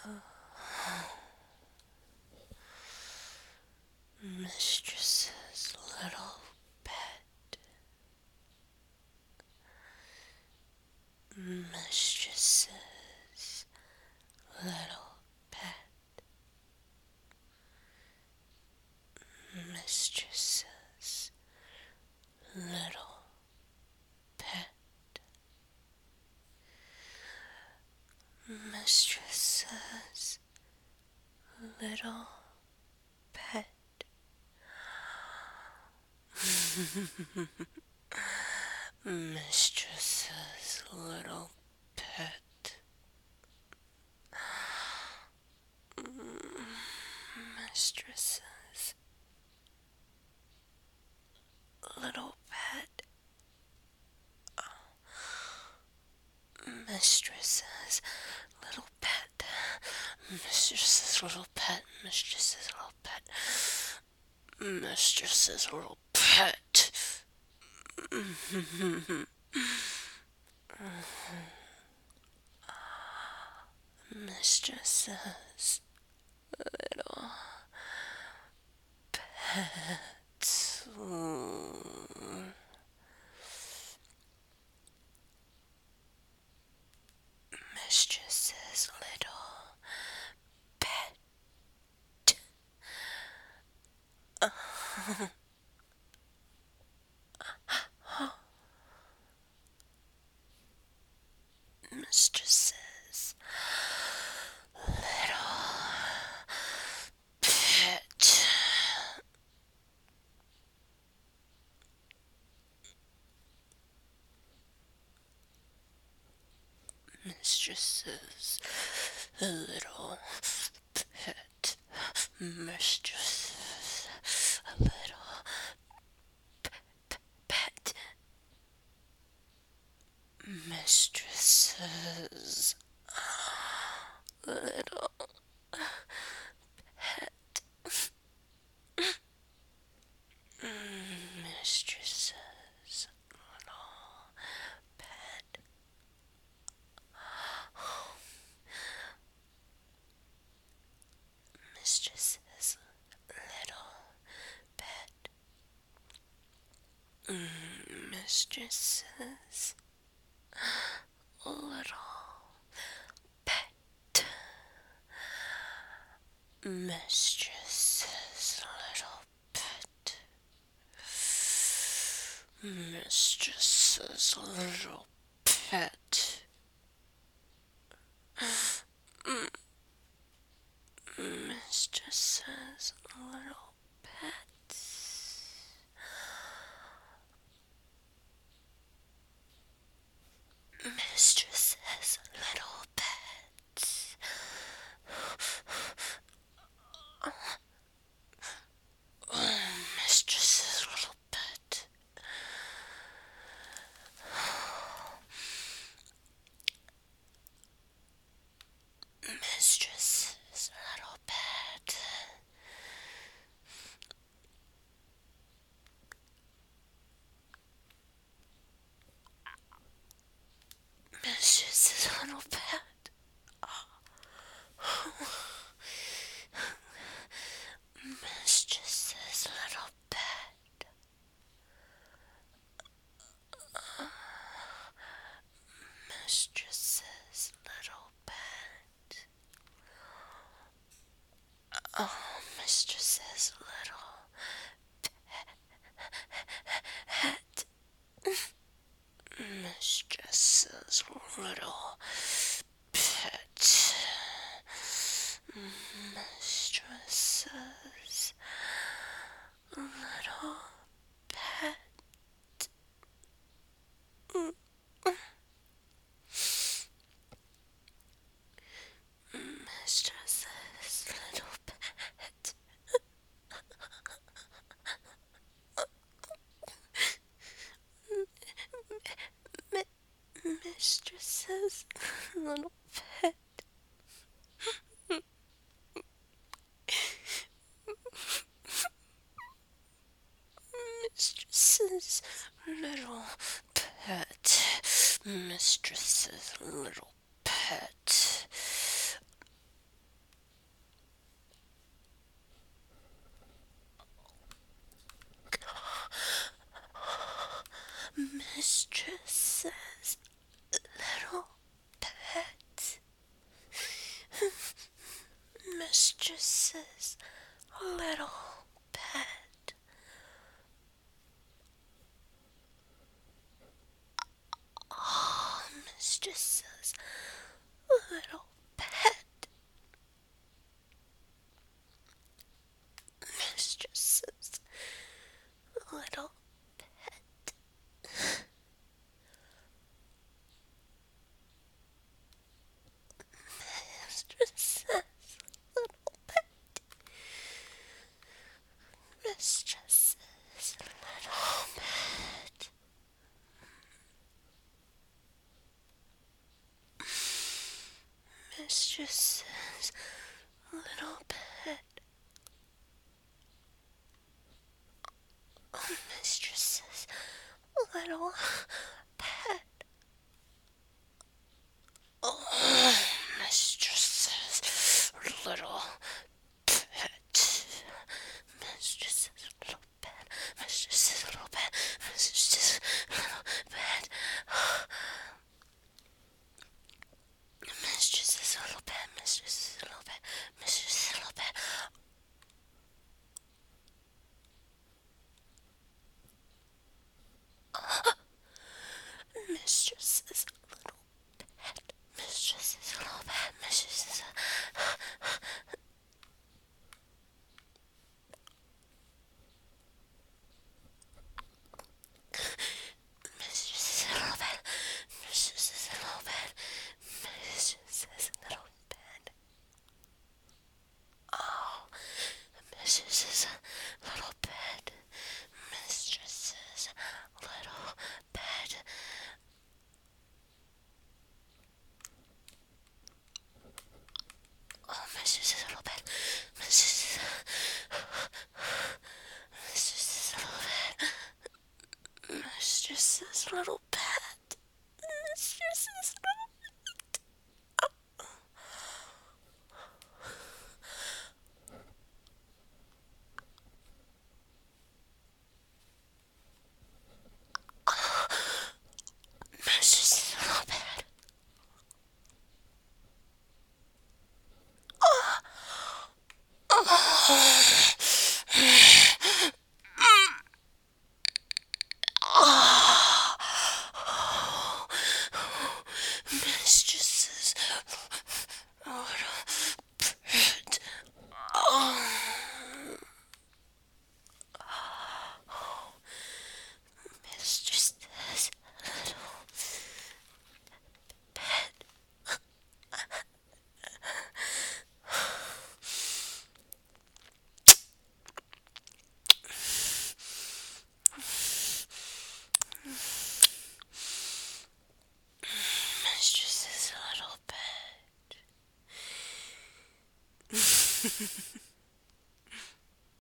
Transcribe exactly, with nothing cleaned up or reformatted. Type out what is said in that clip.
Mistress's little pet. Mistress's little pet. Mistress's little pet. Mistress's little pet. Mistress's little pet. Mistress's little pet. Mistress's little pet. Mistress's little pet. Mistress's little pet. Mistress's little pet. Mistress's little pet. Mistress's little pet. Mistress's little pet. Mistress's little pet. Mistress's little p- pet. Mistress's little pet. Mistress's little pet. Mistress's little pet. Mistress's little pet. Mistress's little pet. Mistress's little pet. Mistress's little pet. Mistress's little pet. Mistress's little pet. Mistress's little pet. Mistress's little pet. Mistress's little pet. Mistress's little pet. Oh, mistress's little pet. Mistress's little pet. Mistress's little pet. Mistress's little pet. Mistress's little pet. Mistress's little pet. Mistress's little pet. mistress's little pet. Oh, mistress's little pet. Mistress's little pet. Mistress's little pet. Mistress's little pet. Mistress's little pet. Oh, mistress's little pet. Oh, mistress's little pet. Mistress's little pet. Mistress's little pet. Mistress's little pet. Mistress's little pet. Mistress's little pet. Mistress's little pet. Mistress's little pet. Mistress's little pet. Mistress's Mistress's little pet. Mistress's little pet. Mistress's little pet. Oh, mistress's little pet. Mistress's little pet. Oh, mistress's little pet. Mistress's Mistress's little pet. Mistress's little pet. Mistress's little pet. Mistress's little pet. Mistress's little pet. Oh. Mistress's little pet. Mistress's little pet.